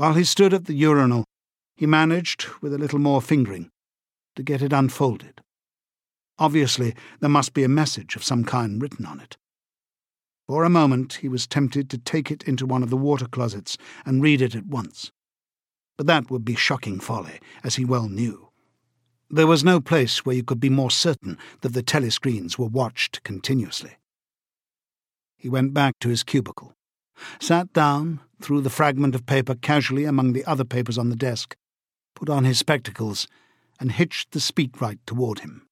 While he stood at the urinal, he managed, with a little more fingering, to get it unfolded. Obviously, there must be a message of some kind written on it. For a moment, he was tempted to take it into one of the water closets and read it at once. But that would be shocking folly, as he well knew. There was no place where you could be more certain that the telescreens were watched continuously. He went back to his cubicle, sat down, threw the fragment of paper casually among the other papers on the desk, put on his spectacles, and hitched the speakwrite toward him.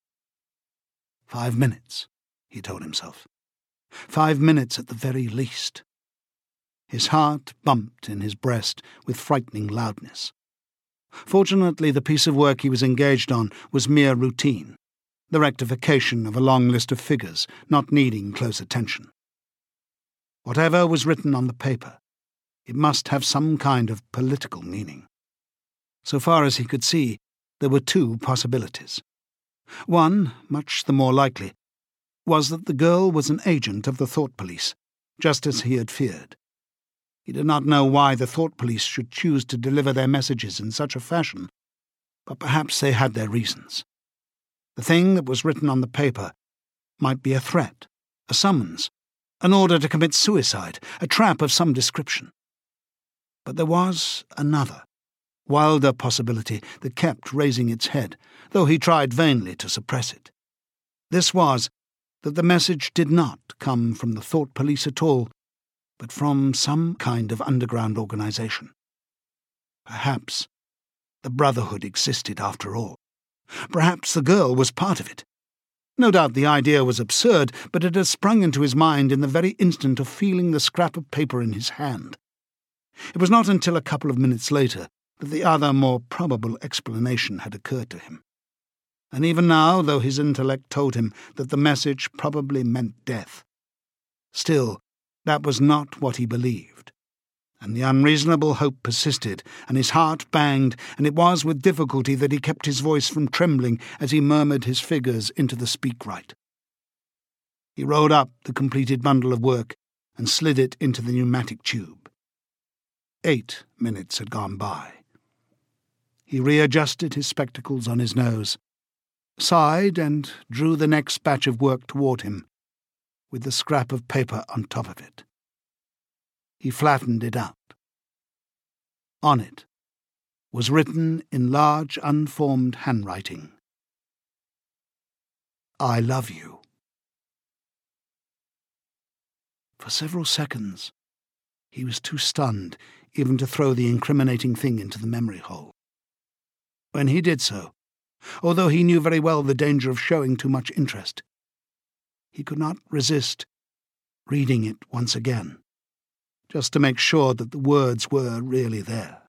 5 minutes, he told himself. 5 minutes at the very least. His heart bumped in his breast with frightening loudness. Fortunately, the piece of work he was engaged on was mere routine, the rectification of a long list of figures, not needing close attention. Whatever was written on the paper, it must have some kind of political meaning. So far as he could see, there were two possibilities. One, much the more likely, was that the girl was an agent of the Thought Police, just as he had feared. He did not know why the Thought Police should choose to deliver their messages in such a fashion, but perhaps they had their reasons. The thing that was written on the paper might be a threat, a summons, an order to commit suicide, a trap of some description. But there was another, wilder possibility that kept raising its head, though he tried vainly to suppress it. This was that the message did not come from the Thought Police at all, but from some kind of underground organization. Perhaps the Brotherhood existed after all. Perhaps the girl was part of it. No doubt the idea was absurd, but it had sprung into his mind in the very instant of feeling the scrap of paper in his hand. It was not until a couple of minutes later that the other, more probable explanation had occurred to him. And even now, though his intellect told him that the message probably meant death, still, that was not what he believed. And the unreasonable hope persisted, and his heart banged, and it was with difficulty that he kept his voice from trembling as he murmured his figures into the speakwrite. He rolled up the completed bundle of work and slid it into the pneumatic tube. 8 minutes had gone by. He readjusted his spectacles on his nose, sighed, and drew the next batch of work toward him, with the scrap of paper on top of it. He flattened it out. On it was written in large, unformed handwriting, "I love you." For several seconds, he was too stunned even to throw the incriminating thing into the memory hole. When he did so, although he knew very well the danger of showing too much interest, he could not resist reading it once again, just to make sure that the words were really there.